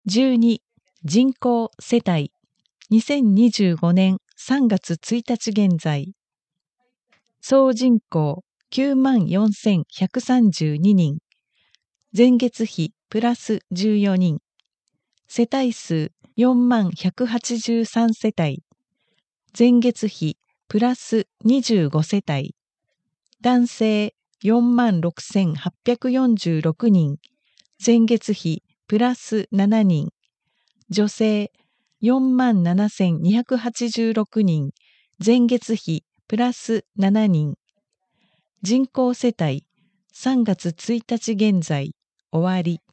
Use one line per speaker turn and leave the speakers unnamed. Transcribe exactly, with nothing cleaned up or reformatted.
じゅうに人口世帯にせんにじゅうごねんさんがつついたち現在総人口きゅうまんよんせんひゃくさんじゅうににん前月比プラスじゅうよにん世帯数よんまんひゃくはちじゅうさんせたい前月比プラスにじゅうごせたい男性よんまんろくせんはっぴゃくよんじゅうろくにん前月比プラスななにん女性よんまんななせんにひゃくはちじゅうろくにん前月比プラスななにん人口世帯さんがつついたち現在終わり